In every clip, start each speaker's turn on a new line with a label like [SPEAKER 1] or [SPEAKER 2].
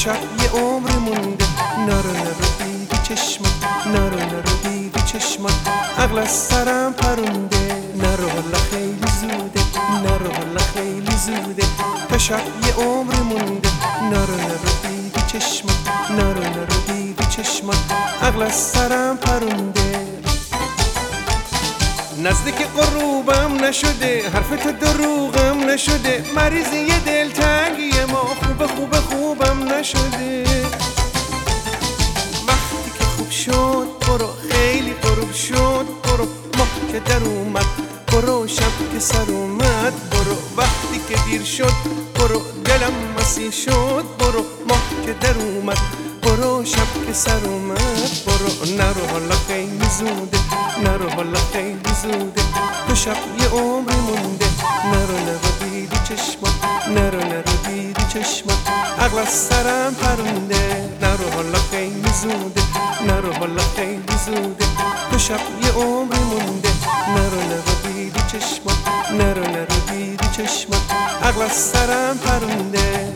[SPEAKER 1] شب یه عمر مونده. نرو دیدی چشمات، نرو دیدی چشمات، عقل از سرم پرونده. نرو حالا خیلی زوده، نرو حالا خیلی زوده، تا شب یه عمر مونده. نرو دیدی چشمات، نرو دیدی چشمات، عقل از سرم پرونده. نزدیک غروبم نشده، حرف تو دروغم نشده، مریضی دلتنگی ما خوبم نشده. وقتی که خوب شد برو، خیلی غروب شد برو، ماه که در اومد برو، شب که سر اومد برو. وقتی که دیر شد برو، دلم مسیح شد برو، ماه که در اومد برو، شب که سر اومد برو. نرو حالا خیلی زوده، نرو حالا خیلی زوده، تو شب یه عمر مونده. نرو دیدی چشمات، نرو دیدی چشمات، عقل از سرم پرونده. نرو حالا خیلی زوده، نرو حالا خیلی زوده، تو شب یه عمر مونده. نرو دیدی چشمات، نرو دیدی چشمات، عقل از سرم پرونده.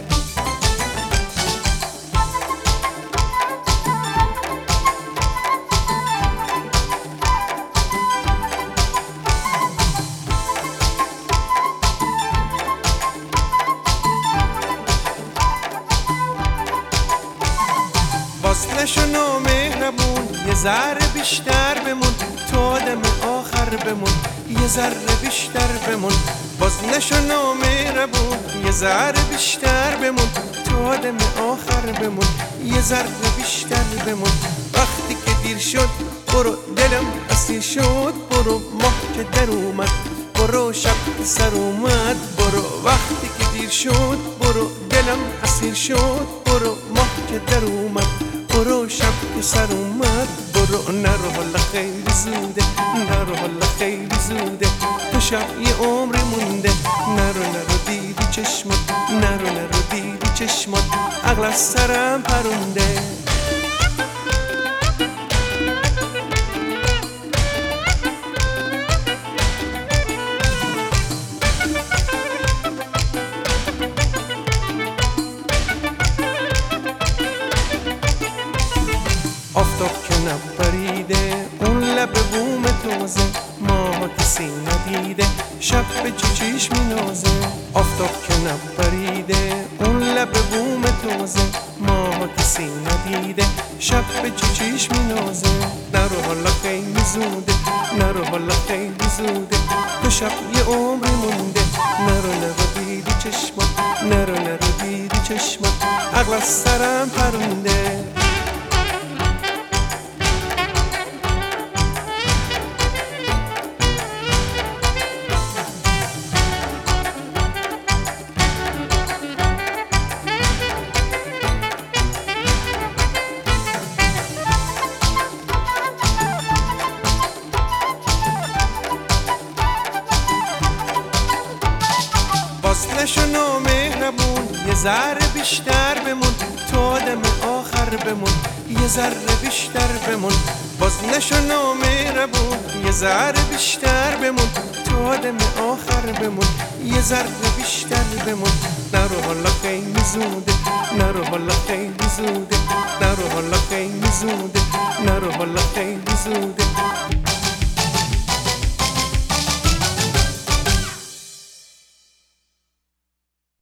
[SPEAKER 1] باز نشو نامهربون، یه ذره بیشتر بمون، تو آدم آخر بمون، یه ذره بیشتر بمون. باز نشو نامهربون، یه ذره بیشتر بمون، تو آدم آخر بمون، یه ذره بیشتر بمون. وقتی که دیر شد برو، دلم اسیر شد برو، ماه که در اومد برو، شب که سر اومد برو. وقتی که دیر شد برو، دلم اسیر شد برو، ماه که در اومد برو، شب که سر اومد برو. نرو حالا خیلی زوده، نرو حالا خیلی زوده، تو شب یه عمر مونده. نرو دیدی چشمات، نرو دیدی چشمات، عقل از سرم پرونده. آفتاب که نپریده، اون لب بوم تازه، ماه کسی ندیده، شب به چیچیش مینازه. آفتاب که نپریده، اون لب بوم تازه، ماه کسی ندیده، شب به چیچیش مینازه. نرو حالا خیلی زوده، نرو حالا خیلی زوده، تو شب یه عمر مونده. نرو دیدی چشمات، نرو دیدی چشمات، عقل از سرم پرونده. باز نشو نامهربون، یه ذره بیشتر بمون، تو آدم آخر بمون، یه ذره بیشتر بمون. باز نشو نامهربون، یه ذره بیشتر بمون، تو آدم آخر بمون، یه ذره بیشتر بمون. نرو حالا خیلی زوده، نرو حالا خیلی زوده، نرو حالا خیلی زوده، نرو حالا خیلی زوده.